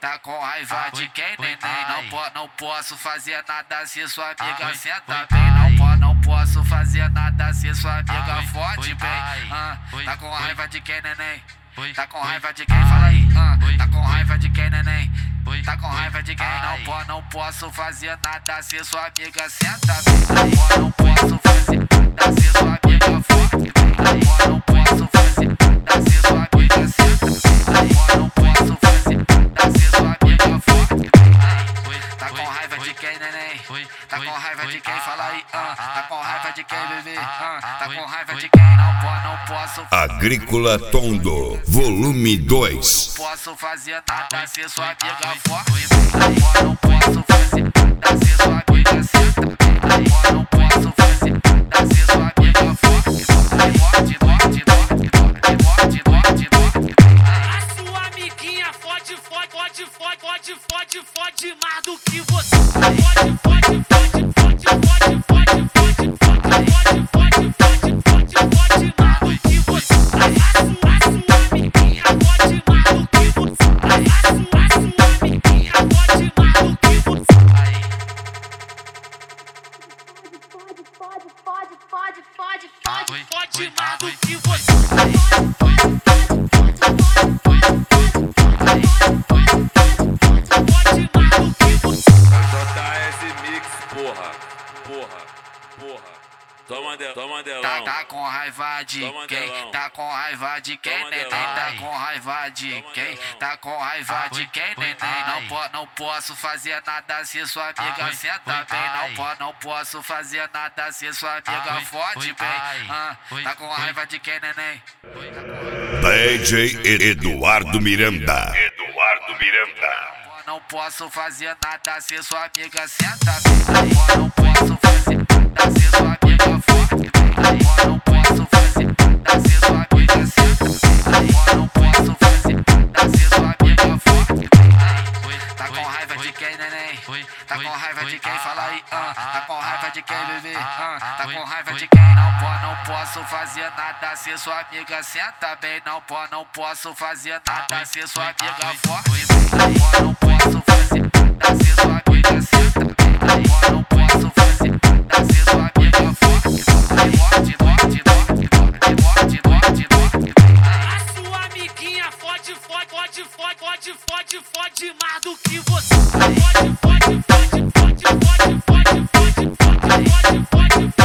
Tá com raiva de quem, neném? Não posso fazer nada se sua amiga senta bem. Não posso fazer nada se sua amiga fode bem. Tá com raiva de quem, neném? Tá com raiva de quem? Fala aí. Tá com raiva de quem, neném? Tá com raiva de quem? Não posso fazer nada se sua amiga senta bem. Não posso fazer nada se sua amiga fode bem. Não posso fazer nada se sua amiga senta bem. Não posso fazer nada se sua amiga fode bem. Tá com raiva de quem, neném? Tá com raiva de quem? Fala aí. Tá com raiva de quem, bebê? Tá com raiva de quem? Não posso. Agrícola Tondo, volume 2. Não posso fazer nada se sua amiga forte. Não posso fazer nada se sua amiga senta. Não posso fazer nada se sua amiga forte. A sua amiguinha fode mais do que você. Fode mais do que você. A sua amiguinha fode mais do que você. A sua amiguinha fode mais do que você. Fode mais do que você. Toma delão. Tá com raiva de quem? Tá com raiva de quem, neném? Tá com raiva de quem? Tá com raiva de quem, neném? Não posso fazer nada se sua amiga senta bem. Não posso fazer nada se sua amiga fode bem. Tá com raiva de quem, neném? DJ Eduardo Miranda. Não posso fazer nada se sua amiga senta bem. Não posso fazer nada se sua amiga forte bem. Não posso fazer nada se sua amiga senta bem. Não posso fazer nada se sua amiga forte bem. Tá com raiva de quem, neném? Tá com raiva de quem? Fala aí. Tá com raiva de quem, bebê? Tá com raiva de quem? Não posso fazer nada se sua amiga senta bem. Não posso fazer nada se sua amiga forte bem. Não posso fazer nada se sua amiga senta bem. Não posso fazer nada se sua amiga forte bem. A sua amiguinha fode mais do que você. Fode